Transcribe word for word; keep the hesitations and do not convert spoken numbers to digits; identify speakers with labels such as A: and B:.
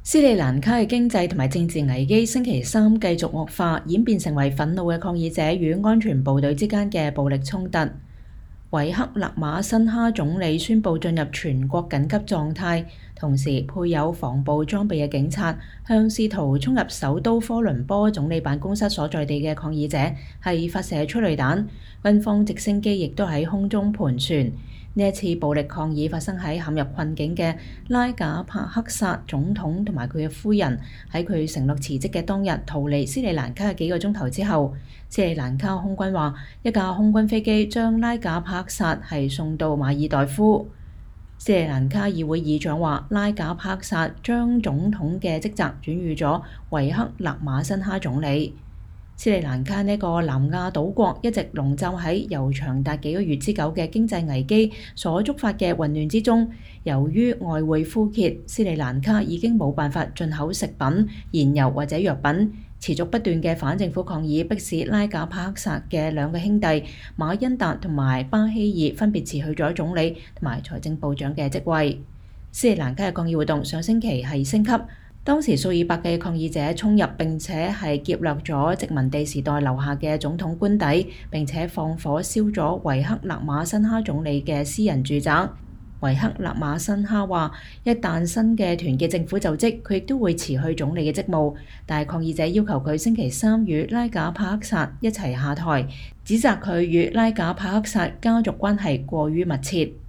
A: 斯里蘭卡嘅經濟同埋政治危機星期三繼續惡化，演變成為憤怒嘅抗議者與安全部隊之間嘅暴力衝突。維克勒馬辛哈總理宣布進入全國緊急狀態，同時配有防暴裝備嘅警察向試圖衝入首都科倫坡總理辦公室所在地嘅抗議者係發射催淚彈，軍方直升機亦都喺空中盤旋。呢一次暴力抗議發生喺陷入困境嘅拉賈帕克薩總統同埋佢嘅夫人喺佢承諾辭職嘅當日逃離斯里蘭卡嘅幾個鐘頭之後，斯里蘭卡空軍話一架空軍飛機將拉賈帕克薩係送到馬爾代夫。斯里蘭卡議會議長話拉賈帕克薩將總統嘅職責轉予咗維克勒馬辛哈總理。斯里蘭卡呢個南亞島國一直籠罩喺由長達幾個月之久嘅經濟危機所觸發嘅混亂之中。由於外匯枯竭，斯里蘭卡已經冇辦法進口食品、燃油或者藥品。持續不斷嘅反政府抗議迫使拉賈帕克薩嘅兩個兄弟馬恩達同埋巴希爾分別辭去咗總理同埋財政部長嘅職位。斯里蘭卡嘅抗議活動上星期係升級。當時數以百計抗議者衝入並且係劫掠咗殖民地時代留下嘅總統官邸，並且放火燒咗維克勒馬辛哈總理嘅私人住宅。維克勒馬辛哈話：一旦新嘅團結政府就職，佢亦都會辭去總理嘅職務。但係抗議者要求佢星期三與拉賈帕克薩一齊下台，指責佢與拉賈帕克薩家族關係過於密切。